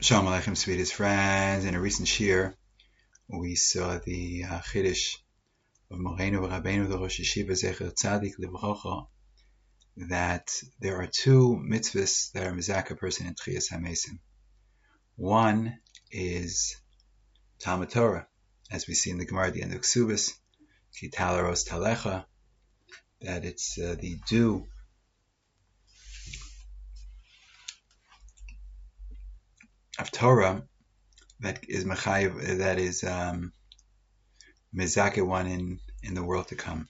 Shalom Aleichem, sweetest friends. In a recent shir, we saw the Chiddush of Moreinu Rabbeinu, the Rosh Yeshiva Zecher Tzadik Livrocha, that there are two mitzvahs that are mizaka person in Tchiyas HaMesim. One is Talmud Torah, as we see in the Gemara at the end of Ksubis, Ki Talaros Talecha, that it's the due of Torah that is mechayev, that is mizake one in the world to come.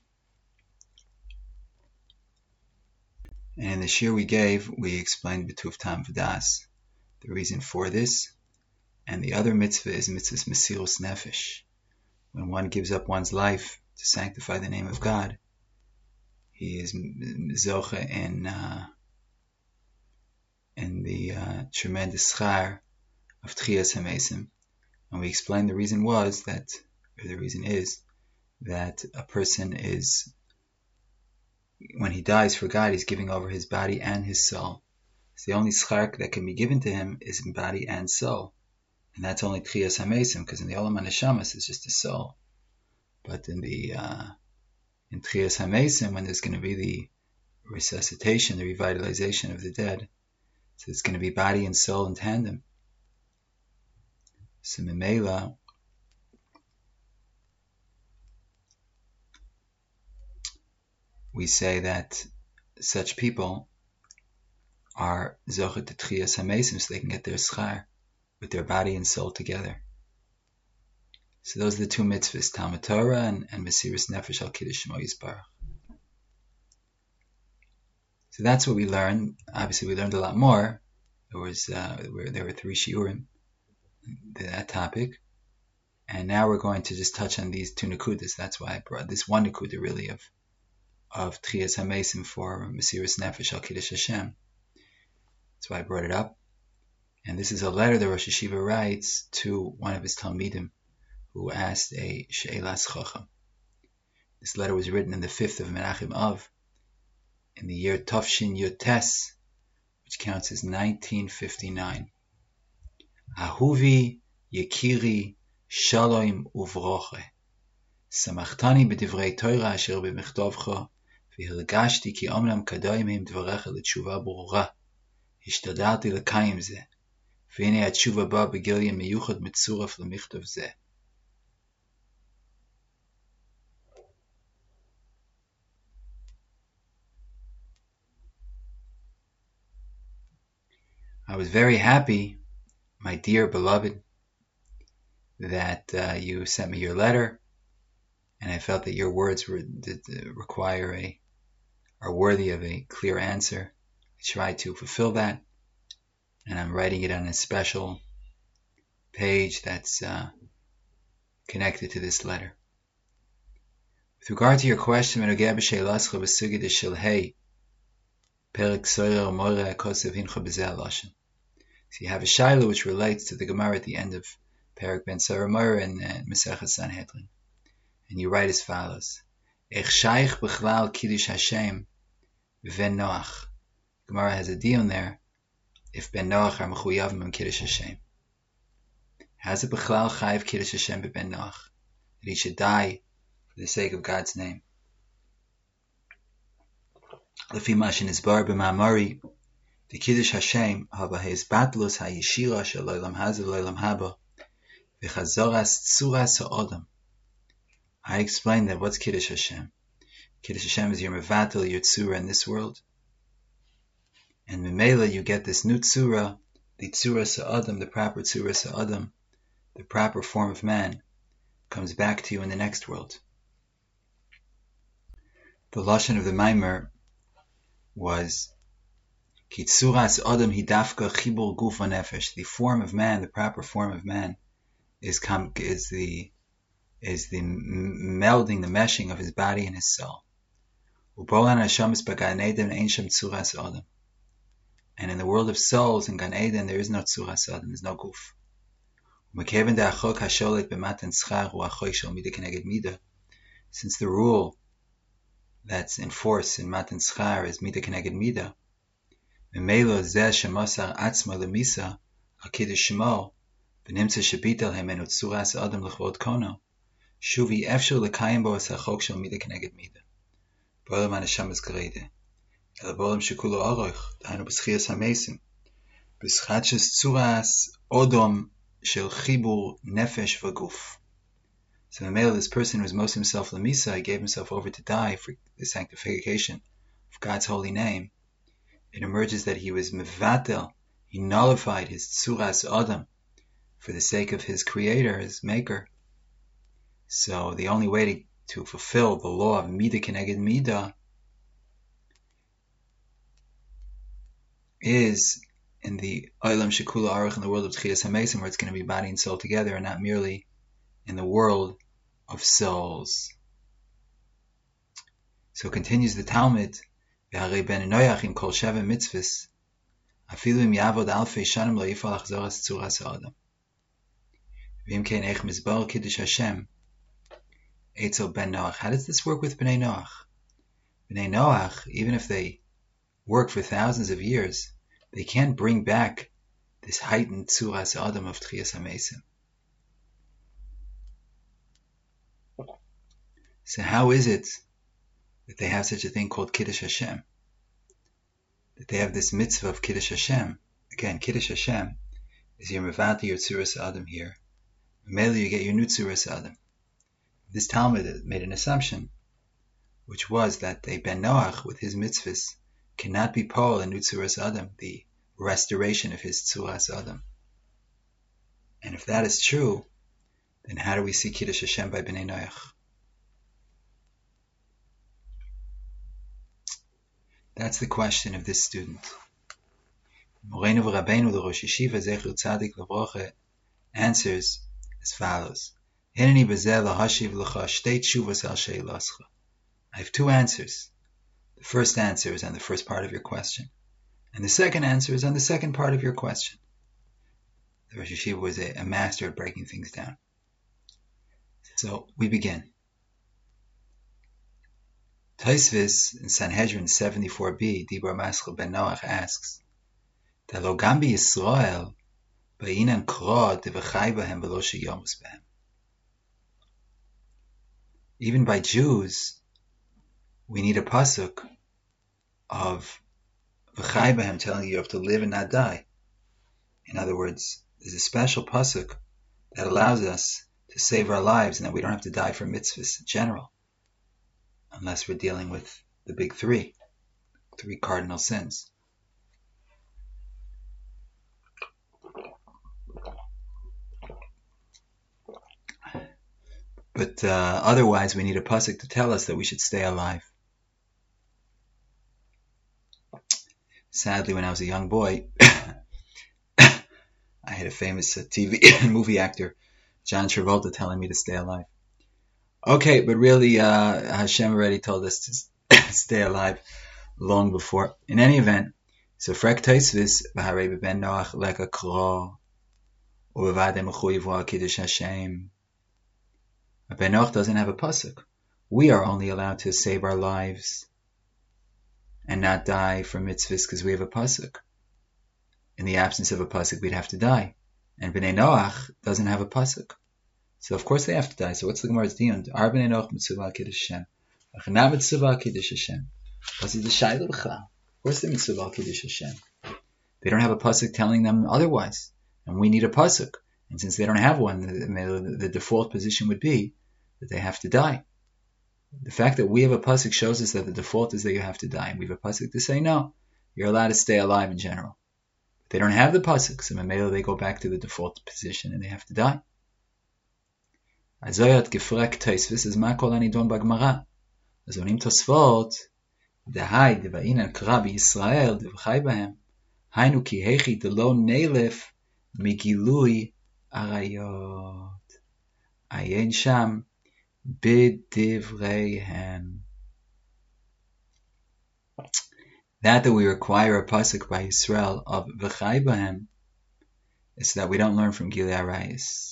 And in the shir we gave, we explained B'tuv Tam V'das, the reason for this. And the other mitzvah is mitzvahs Mesirus Nefesh. When one gives up one's life to sanctify the name of God, he is zoche in the tremendous schar of Tchiyas HaMesim. And we explained the reason is that a person is, when he dies for God, he's giving over his body and his soul. So the only schar that can be given to him is in body and soul. And that's only Tchiyas HaMesim, because in the Olam HaNeshamas it's just the soul. But in Tchiyas HaMesim, when there's going to be the resuscitation, the revitalization of the dead, so it's going to be body and soul in tandem. So Memela, we say that such people are zochet to Tchiyas HaMesim, so they can get their schar with their body and soul together. So those are the two mitzvahs, Talmud Torah and Mesirus Nefesh al Kiddush Shemo Yisbarach. So that's what we learned. Obviously, we learned a lot more. There were 3 shiurim, that topic, and now we're going to just touch on these 2 nekudas. That's why I brought this 1 nekuda really of Tchiyas HaMesim for Mesirus Nefesh al Kiddush Hashem. That's why I brought it up. And this is a letter that Rosh Yeshiva writes to one of his Talmidim who asked a She'elas Chacham. This letter was written in the 5th of Menachem Av in the year Tafshin Yotes, which counts as 1959. Ahuvi Yekiri Shalom Uvroche Samachtani b'divrei Torah asher b'mechtovcha v'hirgashti ki omnam kadayim dvarecha l'tshuva brura hishtadalti l'kayim zeh v'hine hatshuva ba b'gilya miyuchad mitzuraf l'michtov zeh. I was very happy, my dear beloved, that you sent me your letter, and I felt that your words are worthy of a clear answer. I tried to fulfill that, and I'm writing it on a special page that's connected to this letter. With regard to your question, so you have a shayla which relates to the Gemara at the end of Perek Ben Sarah Moreh in Masechah Sanhedrin. And you write as follows: Ech shaykh b'chlal kiddush Hashem v'ben Noach. Gemara has a deal there. If ben Noach are mechuyavim in kiddush Hashem, has it b'chlal chayiv kiddush Hashem b'ben Noach, that he should die for the sake of God's name? Lefi mashin isbar b'ma'amari, the kiddush Hashem haba hezbatlus hayishira shel olam hazeh l'olam haba v'chazoras tzuras ha'odam. I explained that what's Kiddush Hashem? Kiddush Hashem is your mevatel, your tzura in this world. And memela, you get this new tzura, the tzura sa'adam, the proper tzura sa'adam, the proper form of man, comes back to you in the next world. The lashon of the Maimer was ki tzuras adam hidafka chibur guf nefesh. The form of man, the proper form of man, is the melding, the meshing of his body and his soul. And in the world of souls, in Gan Eden, there is no tzuras adam, there is no guf. Since the rule that's in force in Matan Schar is Mida Keneged Mida, Memelo Zeh Shemosar Atzma Lemisa HaKiddush Shemo, V'nimtza shebitel hemenu tzuras adam l'chvod kono, Shuvi efshur l'kayim bo es hachok shel mida keneged mida. B'olam hanashamas gerede. El b'olam shekulo aroch, d'hainu b'schias hamesim, b'schatches tzuras odom shel chibur nefesh v'guf. So the male, this person who was most himself lamisa, he gave himself over to die for the sanctification of God's holy name. It emerges that he was mevatel, he nullified his tzuras adam for the sake of his creator, his maker. So the only way to fulfill the law of mida keneged mida is in the olam shekula aruch, in the world of tchias hamesim, where it's going to be body and soul together, and not merely in the world of souls. So continues the Talmud, V'harei ben Noach im kol sheva mitzvahs, afilu im yavod alfei shanim lo yifal achzoras tzuras ha'adam. V'im kein eich mizbar kiddush Hashem, Eitzel ben Noach. How does this work with Bnei Noach? Bnei Noach, even if they work for thousands of years, they can't bring back this heightened tzuras ha'adam of tchias hamesim. So how is it that they have such a thing called Kiddush Hashem? That they have this mitzvah of Kiddush Hashem. Again, Kiddush Hashem is your mevati, your tzuras adam here. Mainly you get your new tzuras adam. This Talmud made an assumption, which was that a Ben Noach with his mitzvahs cannot be Paul and new tzuras adam, the restoration of his tzuras adam. And if that is true, then how do we see Kiddush Hashem by Bnei Noach? That's the question of this student. Moreinu v'Rabbeinu l'Rosh Yeshiva Zecher Tzadik L'Broche answers as follows. Hineni b'zeh lahashiv l'cha shtei tshuvas al she'elascha. I have two answers. The first answer is on the first part of your question, and the second answer is on the second part of your question. The Rosh Yeshiva was a master at breaking things down. So we begin. Tosfos in Sanhedrin 74b, Dibur Maschil ben Noach asks, "Lo gam b'Yisrael ba'inan kro devachai b'hem v'lo sheyomus b'hem." Even by Jews, we need a pasuk of v'chai b'hem telling you have to live and not die. In other words, there's a special pasuk that allows us to save our lives and that we don't have to die for mitzvahs in general, unless we're dealing with the big three cardinal sins. But otherwise, we need a pasuk to tell us that we should stay alive. Sadly, when I was a young boy, I had a famous TV and movie actor, John Travolta, telling me to stay alive. Okay, but really, Hashem already told us to stay alive long before. In any event, so frek Tosfos v'harei ben Noach leka kro uvevadei mechuyev v'al kiddush Hashem. Ben Noach doesn't have a pasuk. We are only allowed to save our lives and not die for mitzvahs because we have a pasuk. In the absence of a pasuk, we'd have to die. And Bnei Noach doesn't have a pasuk. So of course they have to die. So what's the Gemara's dion? Ar Bnei Noach mitzvah al kiddush Hashem. Achana mitzvah al kiddush Hashem. What's the shayla b'chal? Of course the mitzvah al kiddush Hashem. They don't have a pasuk telling them otherwise. And we need a pasuk. And since they don't have one, the default position would be that they have to die. The fact that we have a pasuk shows us that the default is that you have to die. And we have a pasuk to say, no, you're allowed to stay alive in general. But they don't have the pasuk, so maybe they go back to the default position and they have to die. Azoyat gefrek Tosfos is ma kol anidon b'Gemara. Azonim Tosfot dehai deva'inan kra b'Yisrael devchai b'hem hainu ki hechi delo neilef migilui arayot ayin sham b'divreihem. That we require a pasuk by Yisrael of v'chai b'hem is that we don't learn from Gilui Arayos.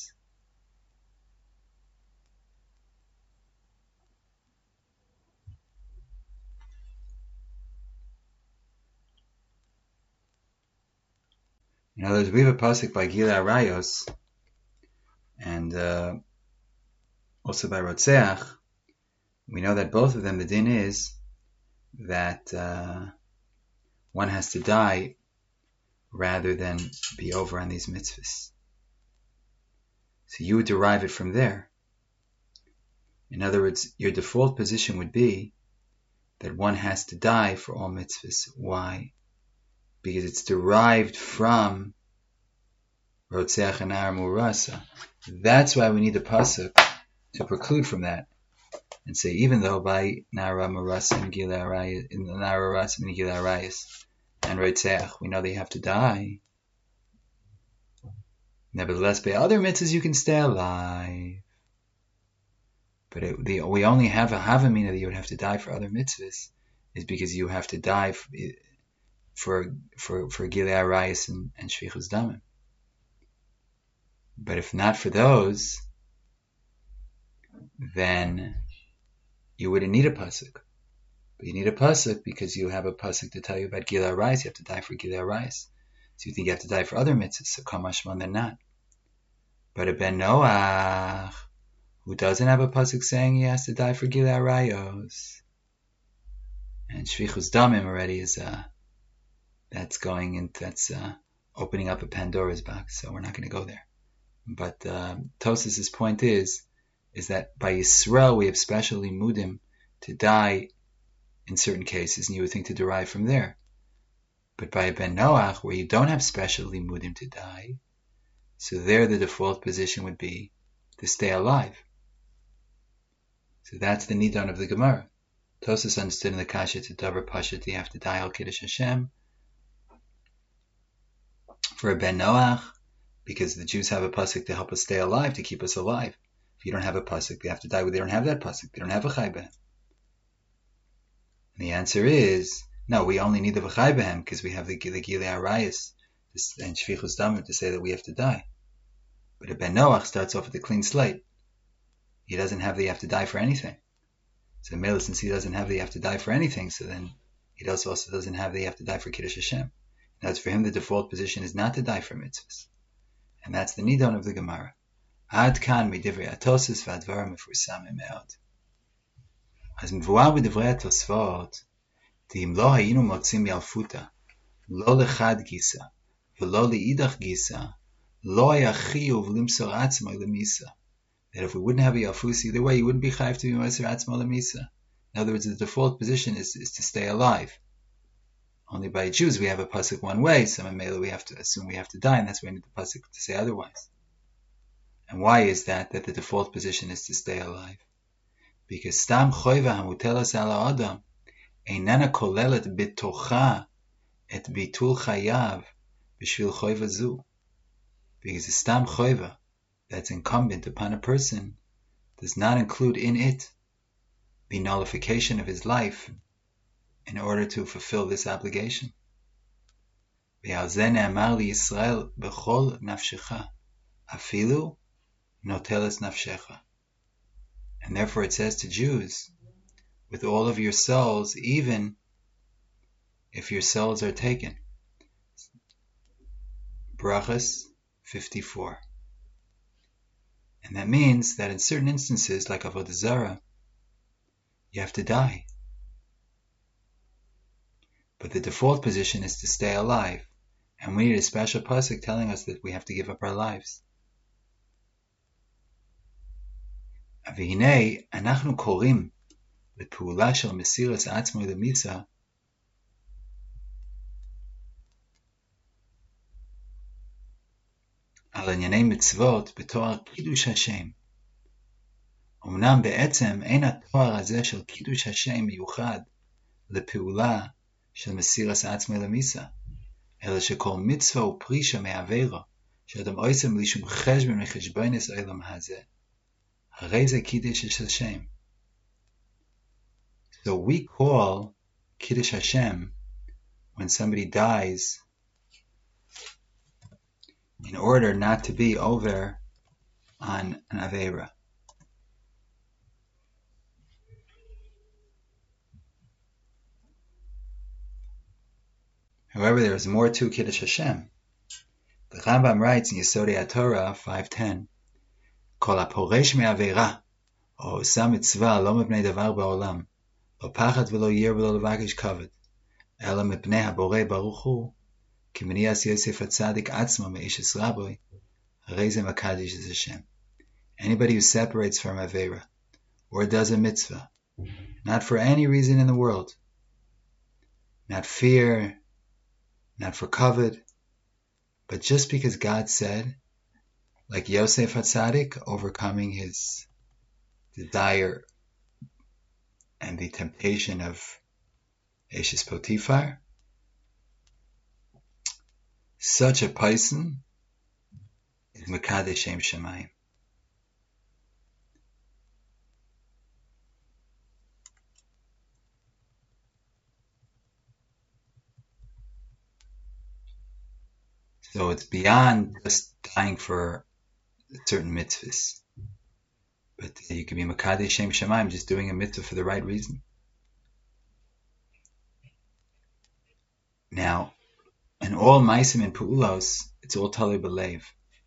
In other words, we have a pasuk by Gilei Arayos and also by Rotzeach. We know that both of them, the din is that one has to die rather than be over on these mitzvahs. So you would derive it from there. In other words, your default position would be that one has to die for all mitzvahs. Why? Because it's derived from Rotzeach and Ar Murasa. That's why we need a pasuk to preclude from that and say, even though by Nara Murasa and Gilei Arayos, in the Nara Murasa and Gilei Arayos and Rotzeach, we know they have to die. Nevertheless, by other mitzvahs you can stay alive. But we only have a havamina that you would have to die for other mitzvahs is because you have to die for Gilei Arayos and Shvichus Damim. But if not for those, then you wouldn't need a pasuk. But you need a pasuk because you have a pasuk to tell you about Gilei Arayos. You have to die for Gilei Arayos. So you think you have to die for other mitzvahs. So kamashman, they're not. But a Ben Noach, who doesn't have a pasuk saying he has to die for Gilei Arayos, and Shvichus Damim already is that's opening up a Pandora's box. So we're not going to go there. But Tosas' point is that by Yisrael we have special limudim to die in certain cases, and you would think to derive from there. But by Ben Noach, where you don't have special limudim to die, so there the default position would be to stay alive. So that's the nidon of the Gemara. Tosas understood in the Kasha to Davar Pashat you have to die al Kiddush Hashem. For a Ben Noach, because the Jews have a pasuk to help us stay alive, to keep us alive. If you don't have a pasuk, they have to die. They don't have that pasuk. They don't have a chai behem. And the answer is no. We only need the v'chai behem because we have the Gilei Arayos and Shvichus Damim to say that we have to die. But a Ben Noach starts off with a clean slate. He doesn't have the have to die for anything. So Mela, since he doesn't have the have to die for anything, so then he also doesn't have the have to die for Kiddush Hashem. And as for him, the default position is not to die for mitzvahs. And that's the nidon of the Gemara. Ad kan midivrei Tosfos v'advarim mefusamim me'od. As mvuar b'divrei Tosfot, de'im lo hayinu motzim yalfuta, lo lechad gisa, v'lo li'idach gisa, lo haya chiyuv limsor atzmai lemisa. That if we wouldn't have a yalfus either way, you wouldn't be chayiv to be moser atzmai lemisa. In other words, the default position is to stay alive. Only by Jews we have a pasuk one way, so in Mela we have to assume we have to die, and that's why we need the pasuk to say otherwise. And why is that the default position is to stay alive? Because stam choiva hamutelas ala adam einana kolelet bitocha et bitul chayav b'shvil choiva zu. Because the stam choiva that's incumbent upon a person does not include in it the nullification of his life in order to fulfill this obligation. ועל זה נאמר לישראל בכל נפשך, אפילו נוטלת נפשך. And therefore it says to Jews, with all of your souls, even if your souls are taken. Brachas 54. And that means that in certain instances, like Avodah Zarah, you have to die. But the default position is to stay alive. And we need a special pasuk telling us that we have to give up our lives. והנה אנחנו קוראים לפעולה של מסירת עצמו למיתה על ענייני מצוות בתואר קידוש השם. אמנם בעצם אין התואר הזה של קידוש השם מיוחד לפעולה של מסירת עצמו למיתה, אלא שכל מצווה ופרישה מעבירה שאדם עושה בלי שום חשבון מחשבונס העולם הזה. הרי זה קידוש השם. So we call Kiddush Hashem when somebody dies in order not to be over on an Aveira. However, there is more to Kiddush Hashem. The Rambam writes in Yesodei HaTorah 5:10, Kol haporesh me'avera, o osam mitzvah lo mipnei davar ba'olam, lo pachad v'lo yir v'lo levakish kavod, ela mipnei haborei baruch hu, ki minias Yosef HaTzadik atzmo me'ishes raboi, harei ze makadosh es Hashem. Anybody who separates from avera, or does a mitzvah, not for any reason in the world, not fear, not for kavod, but just because God said, like Yosef HaTzadik overcoming his desire and the temptation of Eshes Potiphar, such a person is Mekadesh Shem Shemayim. So it's beyond just dying for certain mitzvahs. But you can be Mekadesh Shem Shemayim just doing a mitzvah for the right reason. Now, in all Maisim and Pu'ulos, it's all Talei B'Leiv.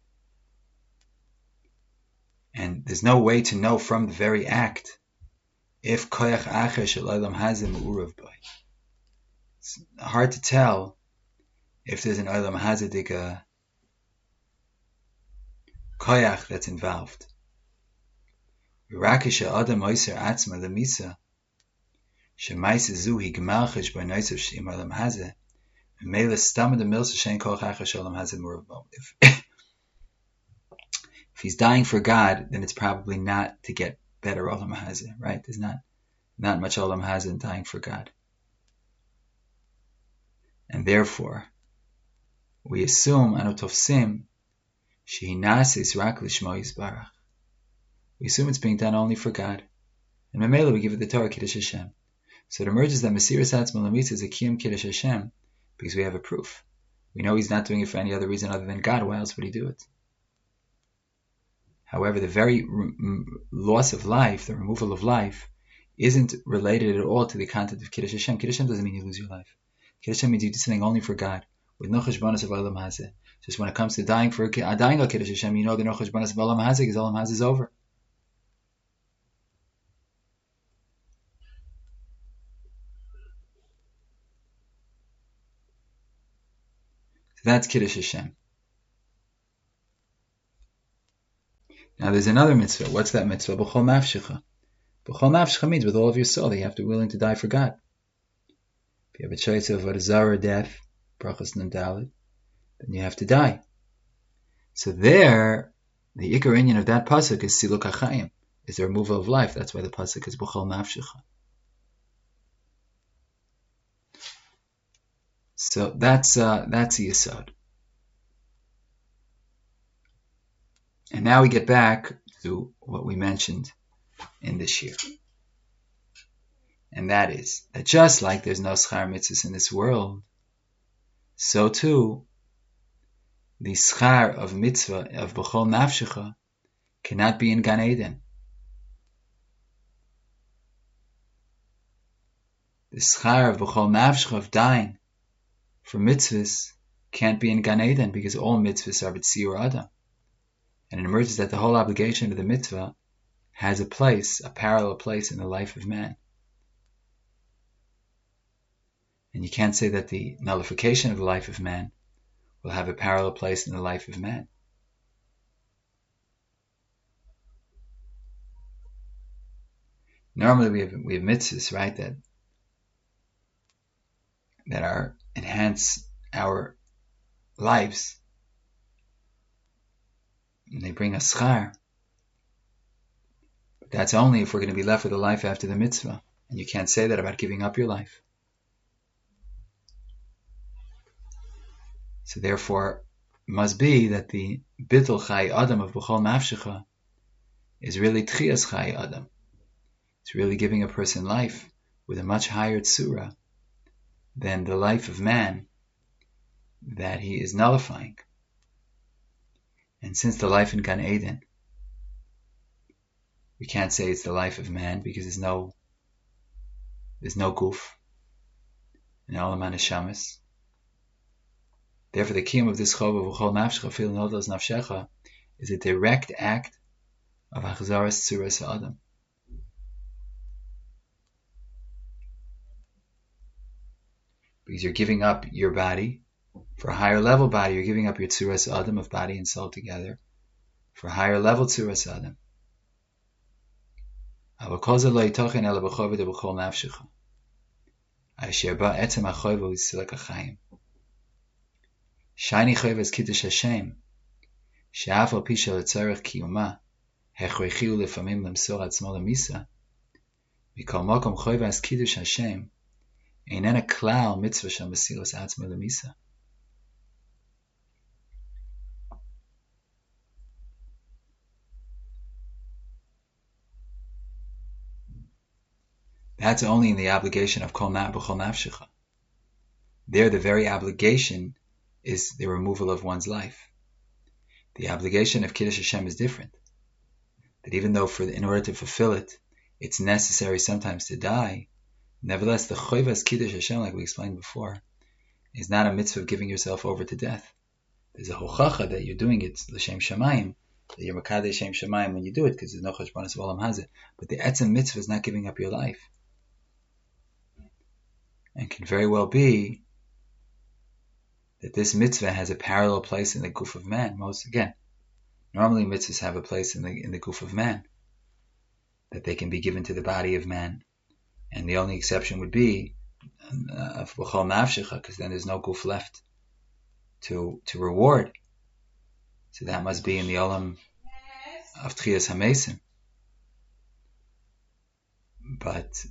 And there's no way to know from the very act if Koyach Acher Shel Olam Hazeh Me'urav Boi. It's hard to tell if there's an Olam Hazeh Koyach that's involved. Rakish Adam Oiser Atzma Lemisa Shemaisa Zuhi Gmal Cheshbon Oiser Shim Olam Hazeh Mele Stam the Milsa Shein Koyach Acher Shel Olam Hazeh Me'urav Boi. If he's dying for God, then it's probably not to get better Olam Hazeh, right? There's not much Olam Hazeh in dying for God. And therefore, we assume, Anutofsim, Shehi Nasis Rak Lishmo Yisbarach. We assume it's being done only for God. And Memela, we give it the Torah Kiddush Hashem. So it emerges that Mesiras Atzmo L'Mitzvah is a Kiyum Kiddush Hashem, because we have a proof. We know he's not doing it for any other reason other than God. Why else would he do it? However, the very loss of life, the removal of life, isn't related at all to the content of Kiddush Hashem. Kiddush Hashem doesn't mean you lose your life. Kiddush Hashem means you do something only for God, with no cheshbonos of Olam Hazeh. Just when it comes to dying al Kiddush Hashem, you know the no cheshbonos of Olam Hazeh, because Olam Hazeh is over. So that's Kiddush Hashem. Now there's another mitzvah. What's that mitzvah? B'chol nafshecha. B'chol nafshecha means with all of your soul that you have to be willing to die for God. If you have a choice of a zara death, brachas nun daled, then you have to die. So there, the ikar inyan of that pasuk is siluk hachayim, is the removal of life. That's why the pasuk is b'chol nafshecha. So that's the yesod. And now we get back to what we mentioned in this year. And that is that just like there's no schar mitzvahs in this world, so too the schar of mitzvah of b'chol nafshecha cannot be in Gan Eden. The schar of b'chol nafshecha of dying for mitzvahs can't be in Gan Eden because all mitzvahs are b'tziur adam. And it emerges that the whole obligation of the mitzvah has a place, a parallel place in the life of man. And you can't say that the nullification of the life of man will have a parallel place in the life of man. Normally we have mitzvahs, right, that are enhance our lives. And they bring us schar. But that's only if we're going to be left with a life after the mitzvah. And you can't say that about giving up your life. So therefore, it must be that the bittul chai adam of b'chol nafshecha is really tchias chai adam. It's really giving a person life with a much higher tzura than the life of man that he is nullifying. And since the life in Gan Eden, we can't say it's the life of man because there's no guf, and all the neshamas. Therefore, the kiyum of this chova v'chol nafshecha fil nodas nafshecha is a direct act of achzaras tzuras ha'adam. Because you're giving up your body. For a higher level body, you're giving up your tzuras ha'adam of body and soul together. For a higher level tzuras ha'adam. Avakol lo yitochen ela b'choved v'chol nafshecha. Asher ba etzem ha'choiva u'tzilak ha'chaim. Shiny choiva is kiddush Hashem. She'af al pi shel tzarech kiyuma. Hechrechi u'lefamim lemsor atzmo lemisa. Mikol makom choiva is kiddush Hashem. Einena klal mitzvah shel mesilas atzmo lemisa. That's only in the obligation of kol b'chol nafshecha. There, the very obligation is the removal of one's life. The obligation of Kiddush Hashem is different. That even though in order to fulfill it, it's necessary sometimes to die, nevertheless, the Choivas Kiddush Hashem, like we explained before, is not a mitzvah of giving yourself over to death. There's a hochacha that you're doing it, l'shem shamayim, that you're makadeh shem shamayim when you do it, because there's no cheshbonos v'olam hazeh. But the etzem mitzvah is not giving up your life. And can very well be that this mitzvah has a parallel place in the guf of man. Normally mitzvahs have a place in the guf of man, that they can be given to the body of man. And the only exception would be of b'chol nafshecha, because then there's no guf left to reward. So that must be in the olam of Tchias HaMesim. But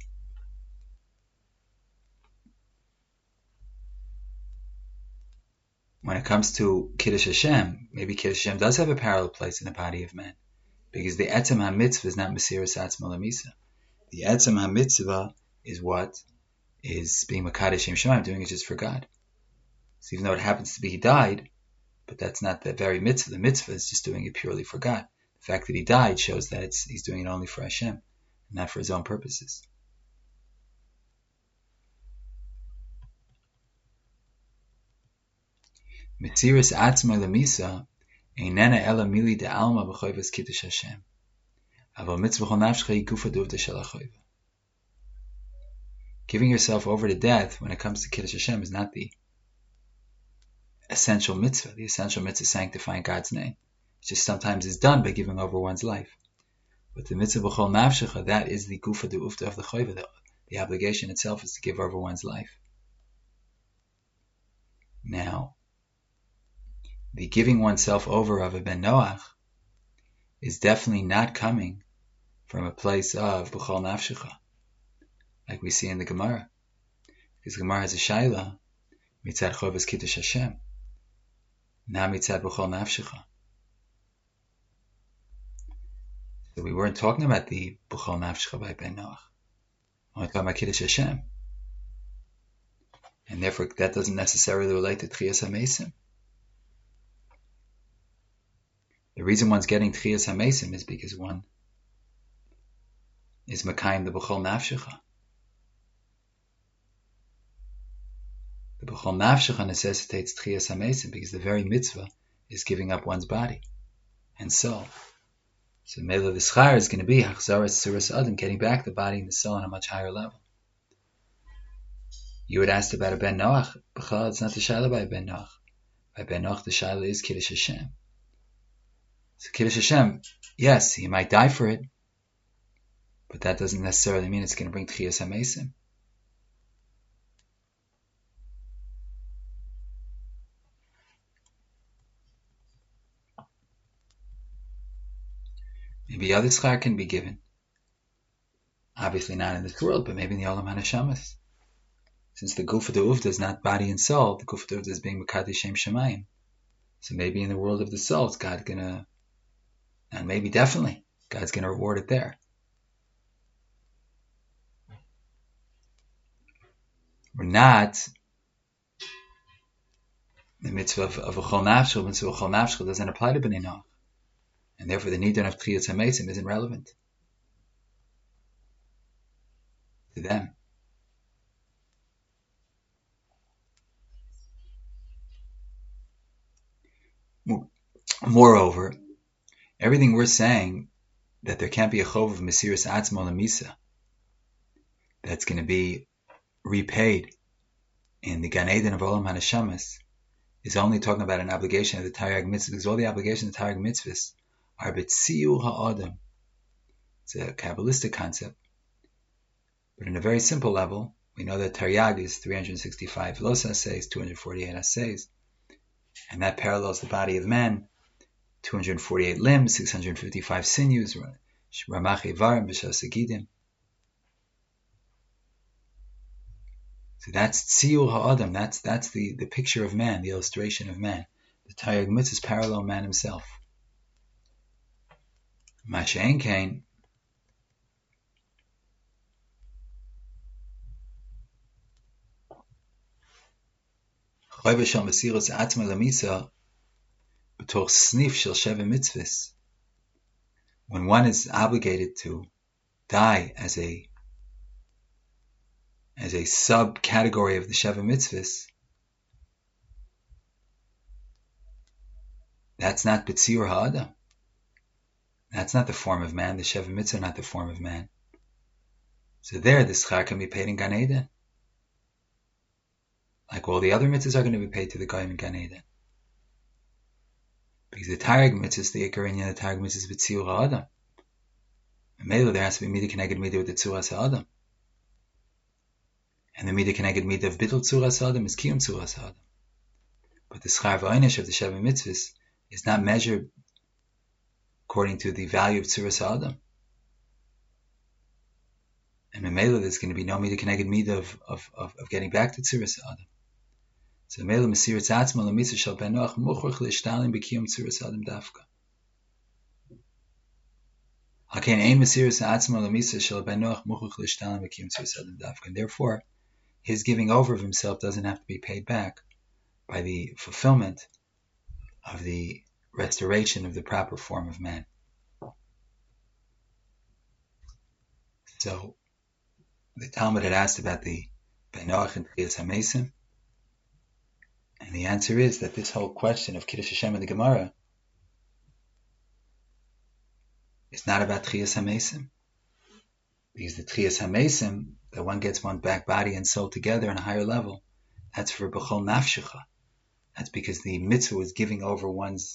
when it comes to Kiddush Hashem, maybe Kiddush Hashem does have a parallel place in the body of man, because the etzem ha-mitzvah is not mesiras atzmo lemisa. The etzem ha-mitzvah is what is being makadeh shem shamayim, doing it just for God. So even though it happens to be he died, but that's not the very mitzvah. The mitzvah is just doing it purely for God. The fact that he died shows that he's doing it only for Hashem, not for his own purposes. Mesiras atzmo lemisa einena ela mili de alma b'choivas kiddush Hashem. Aval mitzvah chol nafshecha gufa d'uvda shel hachoiva. Giving yourself over to death when it comes to Kiddush Hashem is not the essential mitzvah. The essential mitzvah is sanctifying God's name. It just sometimes is done by giving over one's life. But the mitzvah b'chol nafshecha, that is the gufa d'uvda of the choiva. The obligation itself is to give over one's life. Now, the giving oneself over of a ben Noach is definitely not coming from a place of b'chol nafshecha, like we see in the Gemara. Because the Gemara has a shaila, mitzad chovas kiddush Hashem, not mitzad b'chol nafshecha. So we weren't talking about the b'chol nafshecha by ben Noach. We're talking about kiddush Hashem. And therefore that doesn't necessarily relate to Tchias HaMesim. The reason one's getting Tchias HaMesim is because one is Makayim the B'chol Nafshecha. The B'chol Nafshecha necessitates Tchias HaMesim because the very mitzvah is giving up one's body and soul. So Mela V'schar is going to be Hachzaras Tzuras Adam, getting back the body and the soul on a much higher level. You had asked about a Ben Noach. B'chal, it's not the Shaila by Ben Noach. By Ben Noach, the Shaila is Kiddush Hashem. So Kiddush Hashem, yes, he might die for it, but that doesn't necessarily mean it's going to bring Tchias HaMesim. Maybe other schar can be given. Obviously not in this world, but maybe in the Olam HaNeshamas. Since the Gufa D'Uvda is not body and soul, the Gufa D'Uvda is being Makadeh Shem Shemayim. So maybe in the world of the souls, God's going to, and maybe definitely, God's going to reward it there. We're not the mitzvah of a chol nafshel, mitzvah of a chol nafshel doesn't apply to Bnei Noach. And therefore the nidon of Tchias HaMesim isn't relevant to them. Moreover, everything we're saying that there can't be a chov of Mesiras Atzmo Lamisa that's going to be repaid in the Gan Eden of Olam HaNeshamas is only talking about an obligation of the Taryag Mitzvah, because all the obligations of the Taryag Mitzvahs are B'tziur Ha'adam. It's a Kabbalistic concept. But in a very simple level, we know that Taryag is 365 los assays, 248 assays, and that parallels the body of man, 248 limbs, 655 sinews, Ramach Ivarim, B'Shas Gidim. So that's Tziyur Ha'adam, that's the picture of man, the illustration of man. The Taryag Mitzvahs parallel man himself. Masha'en Kain, Chayva Shal Mesiras Atzma Lamisa B'toch Snif Shel Sheva Mitzvahs. When one is obligated to die as a subcategory of the Sheva Mitzvahs, that's not B'tziur Ha'adam. That's not the form of man. The Sheva Mitzvah are not the form of man. So there, the schar can be paid in Gan Eden. Like all the other mitzvahs are going to be paid to the Goyim in Gan Eden. Because the Taryag Mitzvahs, the Ikar Inyan, the Taryag Mitzvahs is B'tziur Ha'adam. And Mela, there has to be Midah Keneged Midah with the Tzuras Ha'adam. And the Midah Keneged Midah of Bittul Tzuras Ha'adam is Kiyum Tzuras Ha'adam. But the schar v'aynish of the Sheva Mitzvahs is not measured according to the value of Tzuras Ha'adam. And in Mela, there's going to be no Midah Keneged Midah of getting back to Tzuras Ha'adam. So Mela Mesiras Atzma Lamisa Shel Ben Noach Muchach L'Shtalim B'Kiyum Tzuras Ha'adam Dafka. Hakein Ein Mesiras Atzma Lamisa Shel Ben Noach Muchach L'Shtalim B'Kiyum Tzuras Ha'adam Dafka. And therefore, his giving over of himself doesn't have to be paid back by the fulfillment of the restoration of the proper form of man. So, the Talmud had asked about the Ben Noach and Tchias HaMesim, and the answer is that this whole question of Kiddush Hashem in the Gemara is not about Tchias HaMesim, because the Tchias HaMesim, that one gets one back body and soul together on a higher level, that's for B'chol Nafshecha. That's because the mitzvah was giving over one's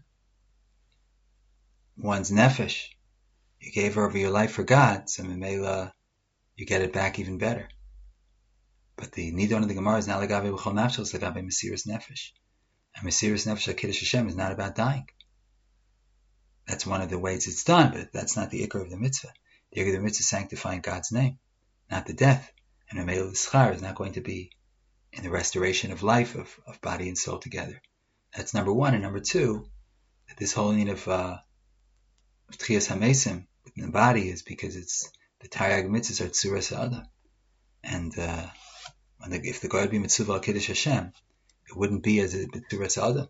nefesh. You gave over your life for God, so Memela, you get it back even better. But the Nidon of the Gemara is not Lagabe B'chol Nafshel, it's Lagabe Mesiras Nefesh. And Mesiras Nefesh at Kiddush Hashem is not about dying. That's one of the ways it's done, but that's not the Ikar of the mitzvah. The Ikar of the mitzvah is sanctifying God's name, not the death. And Memela the Schar is not going to be in the restoration of life, of body and soul together. That's number one. And number two, that this whole need of Tchias HaMesim within the body is because it's the Taryag Mitzvahs are Tzuras Ha'adam. And if the Goy would be Mitzvah al Kiddush Hashem, it wouldn't be as a Tzuras Ha'adam.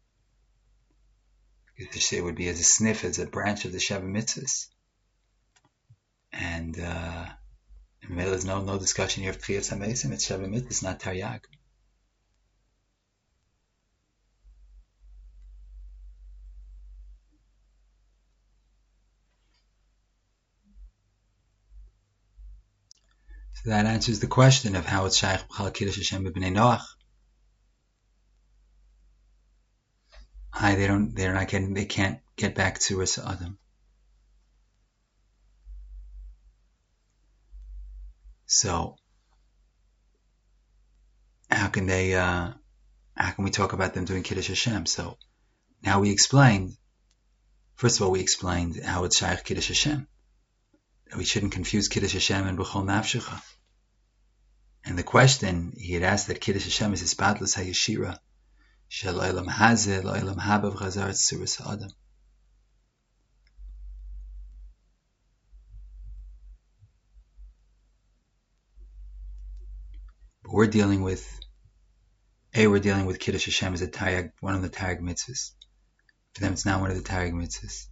It would be as a sniff, as a branch of the Sheva Mitzvahs. And there's no discussion here of Tchias HaMesim. It's Sheva Mitzvahs, it's not Taryag. So that answers the question of how it's Shaykh B'chal Kiddush Hashem B'nei Noach. They can't get back to Tzuras Ha'adam. So, how can we talk about them doing Kiddush Hashem? So, now first of all, we explained how it's Shaykh Kiddush Hashem. That we shouldn't confuse Kiddush Hashem and B'chol Nafshecha. And the question, he had asked that Kiddush Hashem is Ispadlus HaYeshira, Shel Olam Hazeh, Olam Haba V'chazar Tzuras Ha'adam. But we're dealing with Kiddush Hashem as one of the Taryag Mitzvahs. For them, it's not one of the Taryag Mitzvahs.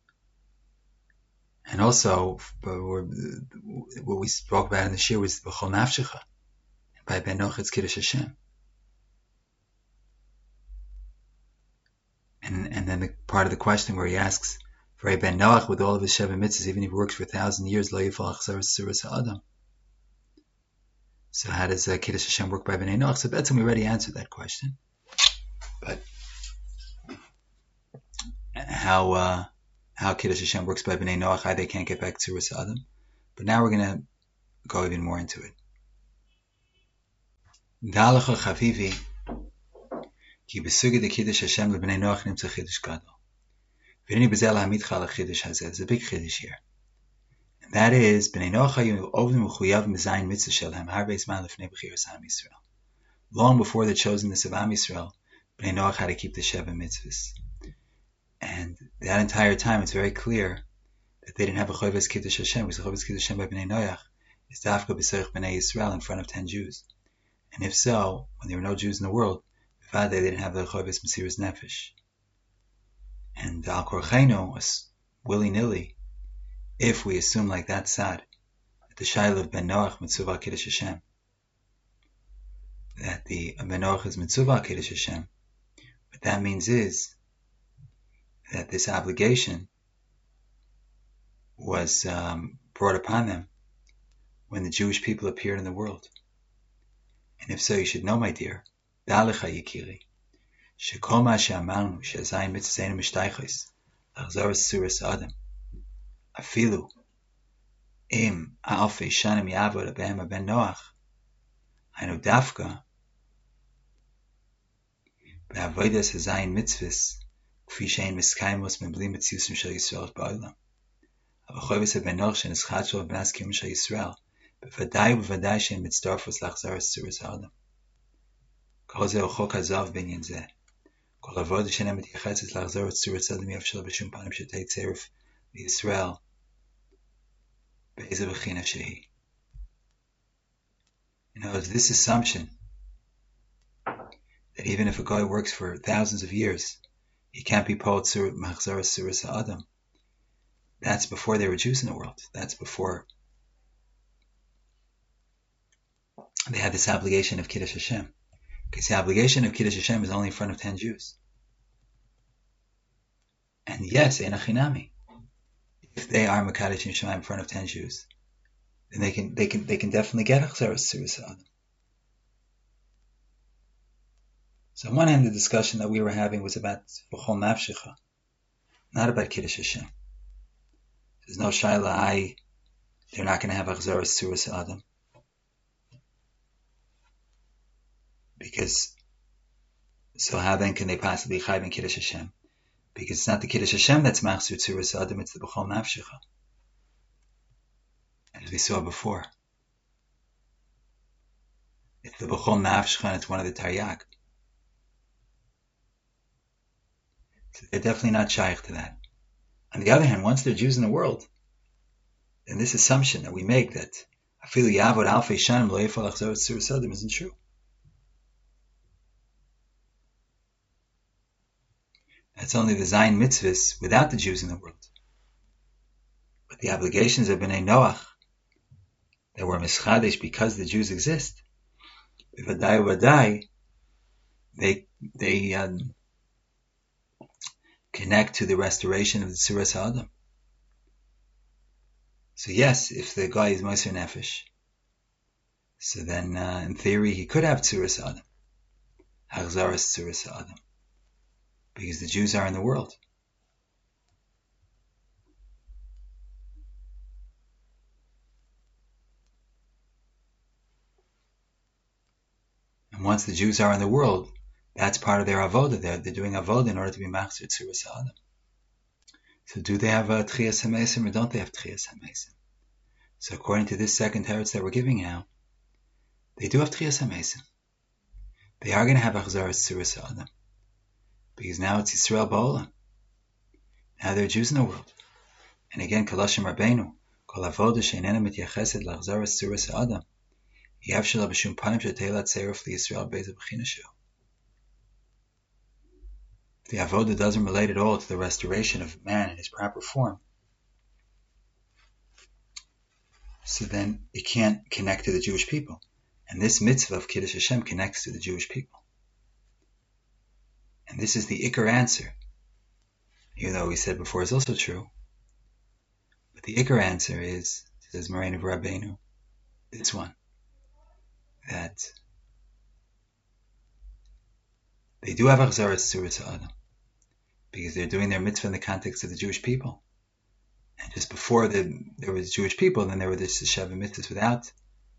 And also, what we spoke about in the Shir was B'chol Nafshecha. By Ben Noach, it's Kiddush Hashem. And then the part of the question where he asks, for a Ben Noach with all of his Sheva mitzvahs, even if he works for 1,000 years, lo yifal achzar suras ha'adam. So how does Kiddush Hashem work by Bnei Noach? So Betzim, we already answered that question. But how Kiddush Hashem works by Bnei Noach, how they can't get back to Suras Adam. But now we're going to go even more into it. Da'alecha chavivi, ki besugi de Kiddush Hashem lebnei Noach nimtza Chiddush gadol. V'rini b'zel ha'mitcha ala Chiddush hazeh. There's a big Chiddush here. And that is, Bnei Noach hayu ovdim u'chuyav mezayin mitzvah shelhem harvei zman lefnei b'chiras Am Yisrael. Long before the chosenness of Am Yisrael, Bnei Noach had to keep the Sheva mitzvahs. And that entire time, it's very clear that they didn't have a Choves Kiddush Hashem, because the Choves Kiddush Hashem by Bnei Noach is Dafka B'Seich Bnei Yisrael in front of 10 Jews. And if so, when there were no Jews in the world, they didn't have the Choves Mesiras Nefesh. And Al Korcheno, willy-nilly, if we assume like that sad, that the Shail of Ben Noach Mitzvah Kiddush Hashem, that the Ben Noach is Mitzvah Kiddush Hashem, what that means is that this obligation was brought upon them when the Jewish people appeared in the world. And if so, you should know, my dear, Da'alecha Yekiri, Shekol ma she'amarnu she'azayin mitzvahs mishtaychos l'achzor suras Adam, afilu im alfei shanim yavod behem Ben Noach, hainu dafka be'avodas hazayin mitzvahs kfi she'ein miskayimos membli mitziusim shel Yisrael ba'olam. Aber Choves Ben Noach she'nischatshol b'nas kiyum shel Yisrael b'vadai she'en mitzdarfos l'achzor suras Adam. Kol zeh chok hazav b'inyan zeh. Kol avoda she'eina mityachetzet l'achzor suras Adam yafshel b'shum panim shetei tzeruf Yisrael be'ezeh b'china shehi. You know, this assumption that even if a guy works for thousands of years, he can't be poet machzor suras Adam. That's before there were Jews in the world. That's before they had this obligation of Kiddush Hashem. Because the obligation of Kiddush Hashem is only in front of 10 Jews. And yes, Ein Achinami. If they are Mekadesh Yishamayim in front of 10 Jews, then they can definitely get Achzaras Suras Adam. So on one hand, the discussion that we were having was about V'chol Nafshecha, not about Kiddush Hashem. There's no Shaila, they're not going to have Achzaras Suras Adam. Because, so how then can they possibly chayv in Kiddush Hashem? Because it's not the Kiddush Hashem that's Machzor Tzuras Adam, it's the B'chol Nafshecha. As we saw before. It's the B'chol Nafshecha and it's one of the Taryag. So they're definitely not shaykh to that. On the other hand, once they're Jews in the world, then this assumption that we make that Afilu Yavod Alfei Shanim Lo Yifal Achzor Tzuras Adam isn't true. That's only the Zayin mitzvahs without the Jews in the world. But the obligations of Bnei Noach that were mischadesh because the Jews exist, V'vadai, they connect to the restoration of the Tzuras Adam. So yes, if the guy is Moser Nefesh, so then in theory he could have Tzuras Adam, Hachzaras Tzuras Adam. Because the Jews are in the world. And once the Jews are in the world, that's part of their avodah. They're doing avodah in order to be machzor tzuras Adam. So do they have Tchias HaMeisim or don't they have Tchias HaMeisim? So according to this second teretz that we're giving now, they do have Tchias HaMeisim. They are going to have Achzaras Tzuras Adam. Because now it's Yisrael Ba'olam. Now there are Jews in the world. And again, Kalashim Rabbeinu, Kol avodah she'einena mityacheset l'achzaras tzuras Adam, yavshel b'shum panim sheteilat tzeruf liYisrael be'ezeh b'china shehu. The avodah doesn't relate at all to the restoration of man in his proper form. So then it can't connect to the Jewish people. And this mitzvah of Kiddush Hashem connects to the Jewish people. And this is the Iker answer even though we said before is also true. But the Iker answer is, says Moraine of Rabbeinu, this one, that they do have Achzaras Tzuras Adam, because they're doing their mitzvah in the context of the Jewish people. And just before there was Jewish people, then there were this Sheva mitzvahs without.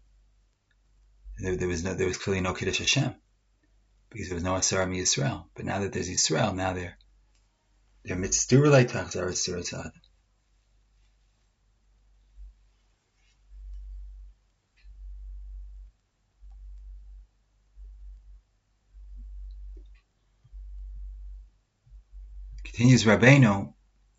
There was clearly no Kiddush Hashem, because there was no Asar Yisrael. But now that there's Yisrael, now their mitzvahs do relate to Achzaras Tzuras Adam. Continues Rabbeinu,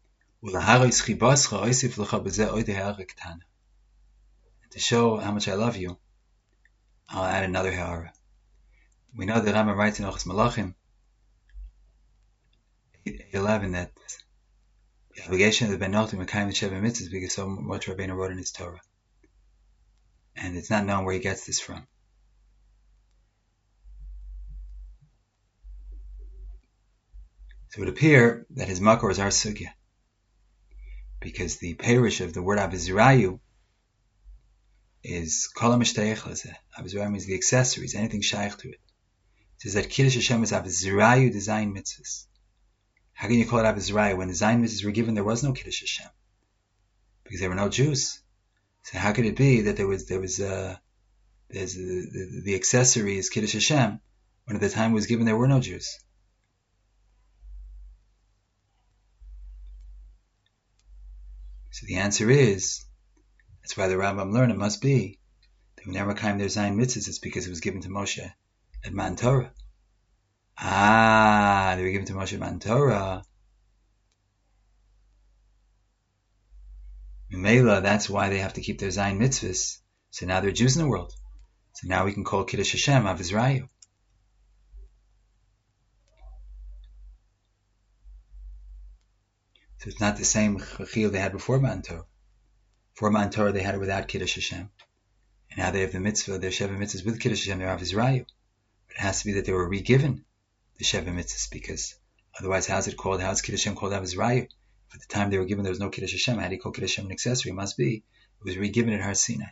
to show how much I love you, I'll add another ha'ara. We know that Rambam writes in Ochos Malachim 8:11 that the obligation of the Ben Nochim Mekayim the Sheva Mitzvahs because so much Rabbeinu wrote in his Torah. And it's not known where he gets this from. So it would appear that his makor is our sugya, because the parish of the word Avizrayu is Kol HaMishtayech Lazeh. Avizrayu means the accessories, anything shaykh to it. It says that Kiddush Hashem is Avizrayu design mitzvahs. How can you call it Avizrayu? When the design mitzvahs were given, there was no Kiddush Hashem, because there were no Jews. So how could it be that the accessory is Kiddush Hashem when at the time it was given there were no Jews? So the answer is, that's why the Rambam learned it must be that whenever came their Zayin mitzvahs, it's because it was given to Moshe at Matan Torah. They were given to Moshe at Matan Torah. Mimela, that's why they have to keep their Zayin mitzvahs. So now they're Jews in the world. So now we can call Kiddush Hashem Avizrayu. So it's not the same chachil they had before Matan Torah. Before Matan Torah they had it without Kiddush Hashem. And now they have the mitzvah, their Sheva mitzvahs with Kiddush Hashem, they're Avizrayu. But it has to be that they were re-given the Sheva mitzvahs, because otherwise how's Kiddush Hashem called Avizrayu? If at the time they were given there was no Kiddush Hashem, how do you call Kiddush Hashem an accessory? It must be, it was re-given at Har Sinai.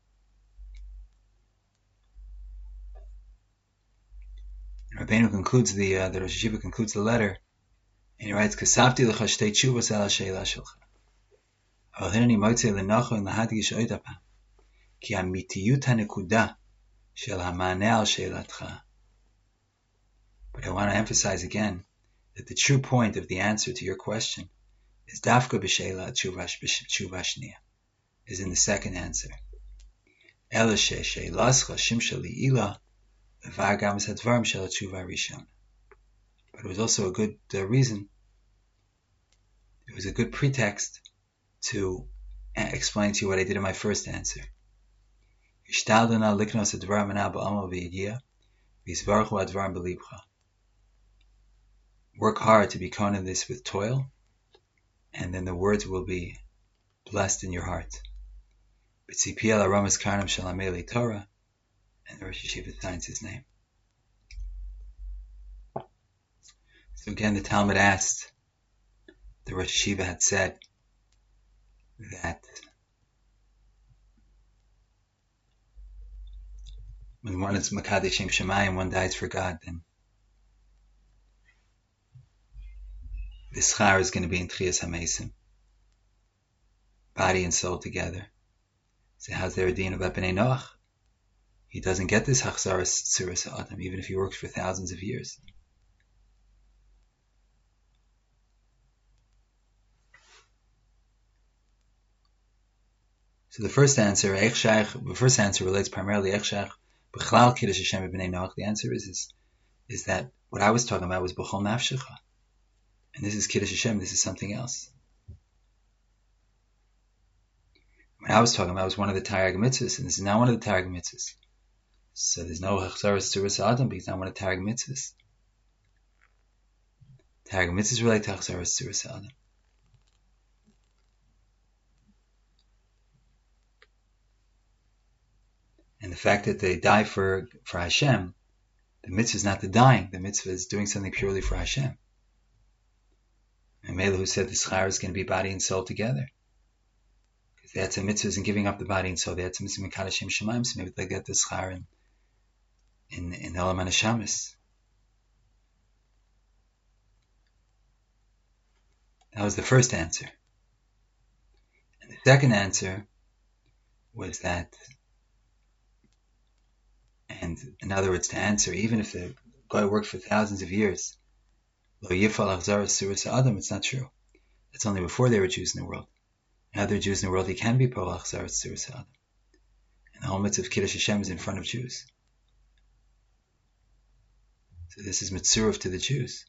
Rabbeinu concludes the Rosh Yeshiva concludes the letter, and he writes, "Kasavti lecha shtei tshuvos al ha'sheila shelcha. Aval hineni motzei lenacho lahadgish od hapam, ki hamitiyut hanekuda shel ha'maneh al sheilatcha." But I want to emphasize again that the true point of the answer to your question is dafka b'sheila tshuva shniya, is in the second answer. Ela sheilascha shimsha li'ila v'agam hadvarim shel tshuva rishon. But it was also a good reason. It was a good pretext to explain to you what I did in my first answer. Work hard to be kohen this with toil, and then the words will be blessed in your heart. And the Rosh Yeshiva signs his name. So again, the Talmud asked, the Rosh Yeshiva had said that when one is Makadesh Shem Shemayim, one dies for God, then the schar is going to be in Tchias HaMeisim, body and soul together. So how's there a din about Bnei Noach? He doesn't get this Hachzaras Tzuras Adam, even if he works for thousands of years. So the first answer relates primarily Echshach B'chlal Kiddush Hashem B'nei Noach. The answer is that what I was talking about was B'chol Nafshecha, and this is Kiddush Hashem. This is something else. What I was talking about was one of the Targum mitzvahs, and this is not one of the Targum mitzvahs. So there's no Hachzaras Tzuras Adam because it's not one of the Targum mitzvahs. Targum mitzvahs relate to Hachzaras Tzuras Adam. And the fact that they die for Hashem, the mitzvah is not the dying. The mitzvah is doing something purely for Hashem. And Mela, who said the schar is going to be body and soul together. Because they had some mitzvahs in giving up the body and soul. They had some mitzvahs in Kadashim Shemaim, so maybe they get the schar in Elam HaNeshamis. That was the first answer. And the second answer was that, and in other words, to answer, even if the guy worked for thousands of years, Lo Yifal Achzaras Surus Adam, it's not true. That's only before there were Jews in the world. Now there are Jews in the world, he can be Pol Achzaras Surus Adam. And the whole mitzvah of Kiddush Hashem is in front of Jews. So this is Mitzuruf to the Jews.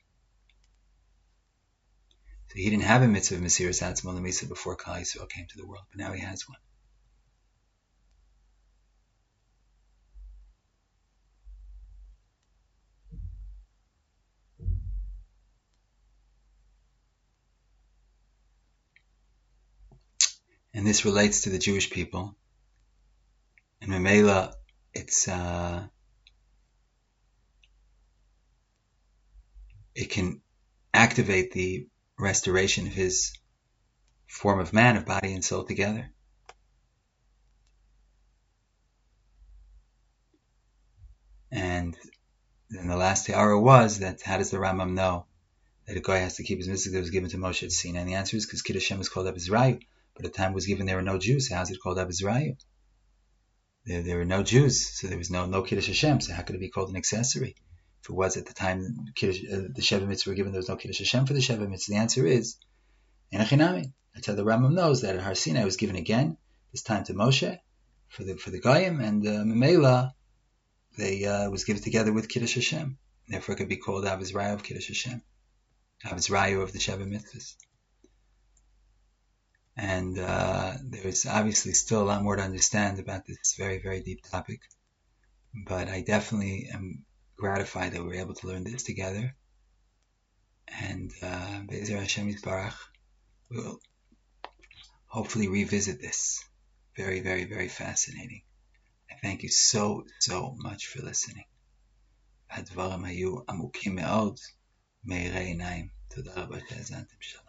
So he didn't have a mitzvah of Mesiras Atzmo L'Misa before Klal Yisrael came to the world, but now he has one. And this relates to the Jewish people. And Memela, it can activate the restoration of his form of man, of body and soul together. And then the last tiara was that how does the Rambam know that a guy has to keep his mitzvah that was given to Moshe at Sinai? And the answer is because Kiddush Hashem is called Abizrayu, but at the time it was given there were no Jews. So how is it called Abizrayu? There were no Jews, so there was no Kiddush Hashem. So how could it be called an accessory? If it was at the time the Sheva Mitzvah were given, there was no Kiddush Hashem for the Sheva Mitzvah. The answer is Enochinami. That's how the Rambam knows that at Har Sinai was given again, this time to Moshe for the Goyim, and Memela they was given together with Kiddush Hashem. Therefore, it could be called Avizrayu of Kiddush Hashem, Avizrayu of the Sheva Mitzvahs. And there's obviously still a lot more to understand about this very, very deep topic. But I definitely am gratified that we were able to learn this together. And Be'ezer Hashem Yisbarach, we'll hopefully revisit this. Very, very, very fascinating. I thank you so, so much for listening. הדברים היו עמוקים מאוד, מאירי עיניים. תודה רבה שהאזנתם. שלום.